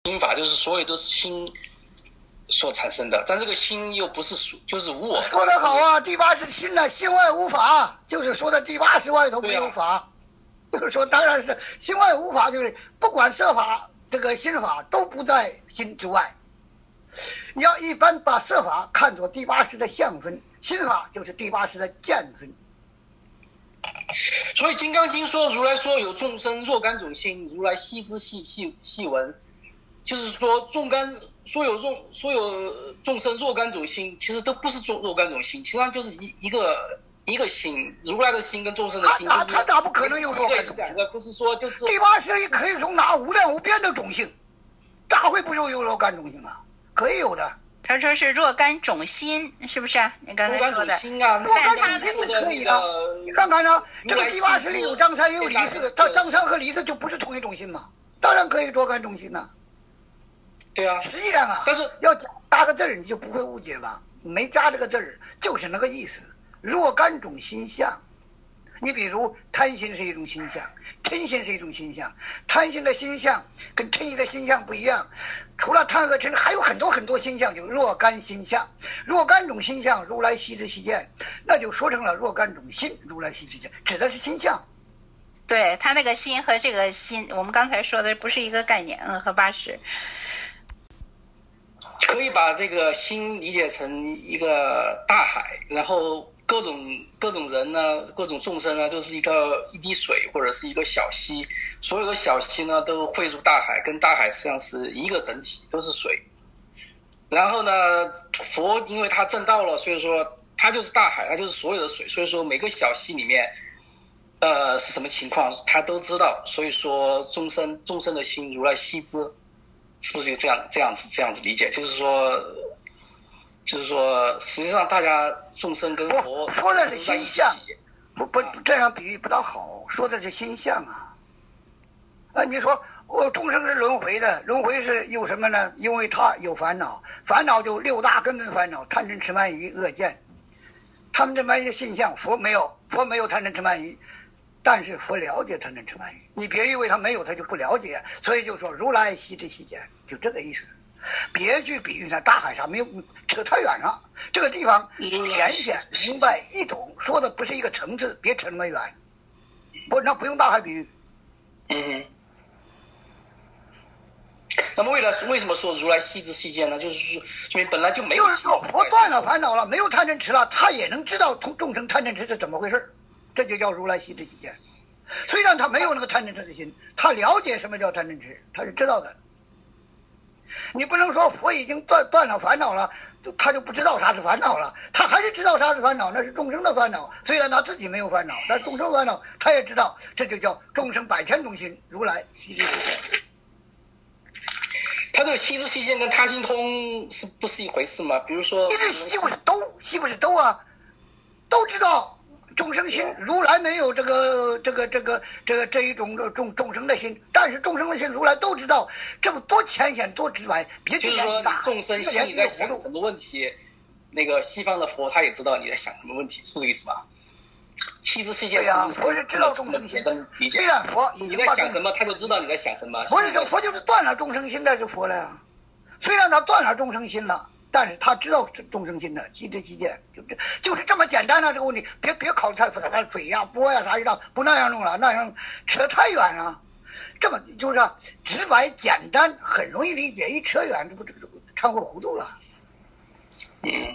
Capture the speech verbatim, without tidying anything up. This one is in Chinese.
心法，就是所有都是心所产生的，但这个心又不是就是无我。 说得好啊，第八是心呢，心外无法，就是说的第八识外头没有法，啊、就是说当然是心外无法，就是不管色法这个心法都不在心之外。你要一般把色法看作第八识的相分，心法就是第八识的见分。 所以《金刚经》说，如来说有众生若干种心，如来悉知细细细闻，就是说众干所有众所有众生若干种心，其实都不是众若干种心，实际上就是一一个一个心，如来的心跟众生的心， 他他咋不可能有若干种心？就是说，就是第八识也可以容纳无量无边的种性，咋会不有有若干种性啊？可以有的。 他说是若干种心，是不是？你刚才说的。 若干种心啊， 若干种心是可以的。你看看呢，这个第八识里有张三也有李四，他张三和李四就不是同一种心吗？当然可以若干种心呐、啊。 对啊。 实际上啊， 但是要加个字儿，你就不会误解了。没加这个字儿，就是那个意思。若干种心相。你比如贪心是一种心相，嗔心是一种心相，贪心的心相跟嗔心的心相不一样，除了贪和嗔还有很多很多心相，就若干心相，若干种心相如来悉知悉见，那就说成了若干种心如来悉知悉见，指的是心相。 对，他那个心和这个心我们刚才说的不是一个概念。嗯，和八识可以把这个心理解成一个大海，然后各种各种人呢，各种众生呢，就是一个一滴水或者是一个小溪，所有的小溪呢都汇入大海，跟大海实际上是一个整体，都是水。然后呢，佛因为他证道了，所以说他就是大海，他就是所有的水，所以说每个小溪里面呃是什么情况他都知道，所以说众生众生的心如来悉知，是不是这样这样子这样子理解？就是说就是说实际上大家众生跟佛说的是心相，不不这样比喻不大好，说的是心相啊。啊，你说我众生是轮回的，轮回是有什么呢？因为他有烦恼，烦恼就六大根本烦恼：贪嗔痴慢疑恶见。他们这么一些现象，佛没有，佛没有贪嗔痴慢疑，但是佛了解贪嗔痴慢疑。你别以为他没有，他就不了解，所以就说如来悉知悉见，就这个意思。别去比喻呢，大海上没有扯太远了，这个地方浅显明白易懂，说的不是一个层次，别扯那么远。不，那不用大海比喻。 嗯。那么为了为什么说如来悉知悉见呢？就是说明本来就没有。 就是说佛断了烦恼了，没有贪嗔痴了，他也能知道众生贪嗔痴是怎么回事，这就叫如来悉知悉见。虽然他没有那个贪嗔痴的心，他了解什么叫贪嗔痴，他是知道的。你不能说佛已经断断了烦恼了，就他就不知道啥是烦恼了，他还是知道啥是烦恼，那是众生的烦恼。虽然他自己没有烦恼，但众生烦恼他也知道，这就叫众生百千种心，如来悉知悉见。 他这个悉知悉见跟他心通是不是一回事吗？比如说， 悉知悉不是都，悉不是都啊，都知道。众生心，如来没有这个这个这个这个这一种众众生的心，但是众生的心，如来都知道，这么多浅显多直白，别去就是说众生心里在想什么问题，那个西方的佛他也知道你在想什么问题，是不是这个意思吧？悉知悉见是不是知道众生心？虽然佛你在想什么，他就知道你在想什么。 不是，佛就是断了众生心，那是佛了呀。虽然他断了众生心了。但是他知道众生心的悉知悉见，就这就是这么简单的、啊、这个问题，别别考虑太复杂，水呀、波呀啥一道，不那样弄了，那样扯太远了。这么就是直白简单，很容易理解，一扯远，这不这个掺和糊涂了。 嗯。